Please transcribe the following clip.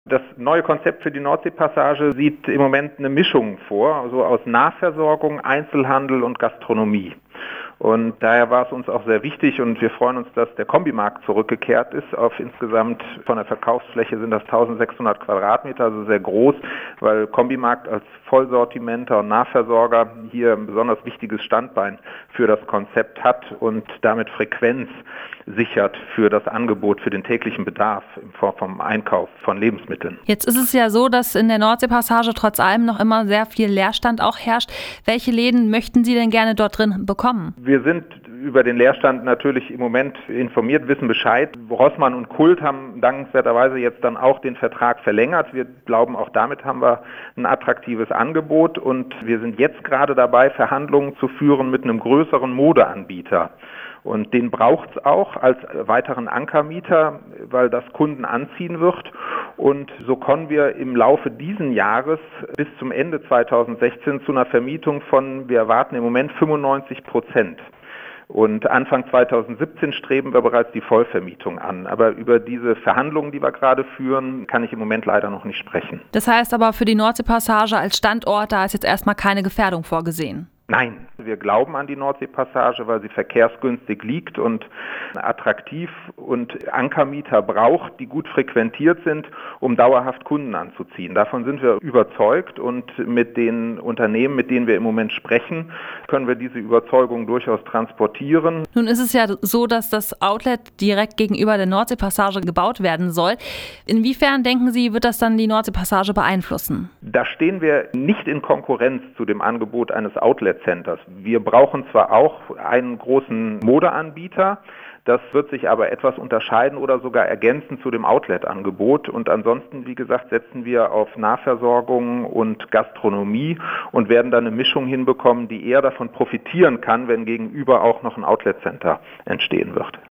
Das neue Konzept für die Nordseepassage sieht im Moment eine Mischung vor, also aus Nahversorgung, Einzelhandel und Gastronomie. Und daher war es uns auch sehr wichtig und wir freuen uns, dass der Kombimarkt zurückgekehrt ist. Auf insgesamt von der Verkaufsfläche sind das 1600 Quadratmeter, also sehr groß, weil Kombimarkt als Vollsortimenter und Nahversorger hier ein besonders wichtiges Standbein für das Konzept hat und damit Frequenz sichert für das Angebot, für den täglichen Bedarf in Form vom Einkauf von Lebensmitteln. Jetzt ist es ja so, dass in der Nordseepassage trotz allem noch immer sehr viel Leerstand auch herrscht. Welche Läden möchten Sie denn gerne dort drin bekommen? Wir sind über den Leerstand natürlich im Moment informiert, wissen Bescheid. Rossmann und Kult haben dankenswerterweise jetzt dann auch den Vertrag verlängert. Wir glauben, auch damit haben wir ein attraktives Angebot und wir sind jetzt gerade dabei, Verhandlungen zu führen mit einem größeren Modeanbieter. Und den braucht es auch als weiteren Ankermieter, weil das Kunden anziehen wird. Und so kommen wir im Laufe diesen Jahres bis zum Ende 2016 zu einer Vermietung von, wir erwarten im Moment 95%. Und Anfang 2017 streben wir bereits die Vollvermietung an. Aber über diese Verhandlungen, die wir gerade führen, kann ich im Moment leider noch nicht sprechen. Das heißt aber für die Nordseepassage als Standort, da ist jetzt erstmal keine Gefährdung vorgesehen. Nein, wir glauben an die Nordseepassage, weil sie verkehrsgünstig liegt und attraktiv und Ankermieter braucht, die gut frequentiert sind, um dauerhaft Kunden anzuziehen. Davon sind wir überzeugt und mit den Unternehmen, mit denen wir im Moment sprechen, können wir diese Überzeugung durchaus transportieren. Nun ist es ja so, dass das Outlet direkt gegenüber der Nordseepassage gebaut werden soll. Inwiefern, denken Sie, wird das dann die Nordseepassage beeinflussen? Da stehen wir nicht in Konkurrenz zu dem Angebot eines Outlet-Centers. Wir brauchen zwar auch einen großen Modeanbieter, das wird sich aber etwas unterscheiden oder sogar ergänzen zu dem Outlet-Angebot. Und ansonsten, wie gesagt, setzen wir auf Nahversorgung und Gastronomie und werden dann eine Mischung hinbekommen, die eher davon profitieren kann, wenn gegenüber auch noch ein Outlet-Center entstehen wird.